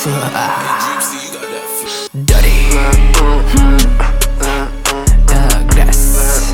Dirty грязь.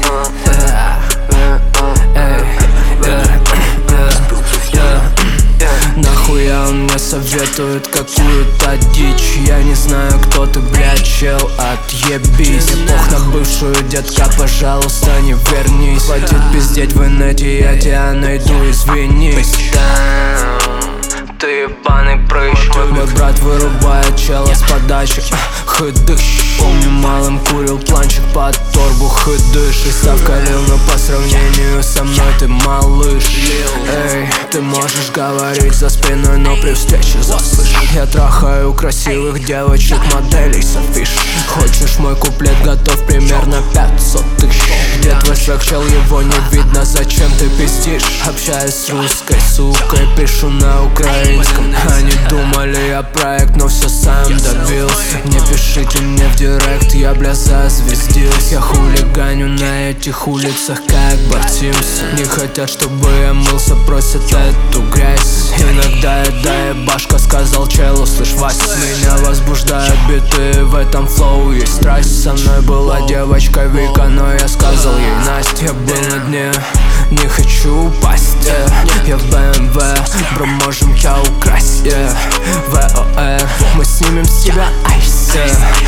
Нахуя он мне советует какую-то дичь? Я не знаю, кто ты, блядь, чел, отъебись. Мне пох на бывшую, детка, пожалуйста, не вернись. Хватит пиздеть в инете, я тебя найду, извинись. Ты ебаный прыщ. Мой брат вырубает чела с подачи. Хыдыш. Помню, малым курил планчик под торбу. Хыдыш. И ставка лил, но по сравнению со мной ты малыш. Эй, ты можешь говорить за спиной, но при встрече заслышь. Я трахаю красивых девочек, моделей с афиш. Хочешь мой куплет, готов примерно 500 тысяч. Где твой свек, чел, его не видно, зачем ты пиздишь? Общаюсь с русской сукой, пишу на украинском. Они думали, я проект, но все сам добился. Не пишите мне в директ, я, бля, зазвездился. Я хулиганю на этих улицах, как Барт Симпсон. Не хотят, чтобы я мылся, просят эту грязь. Иногда я ебашка, сказал челу, слышь, Вась. Меня возбуждают биты, в этом флоу есть страсть. Со мной была девочка Вика, но я сказал ей Настя. Я был на дне, не хочу упасть. Я в BMW, бро, можем тебя украсть. ВОР, мы снимем с тебя айс.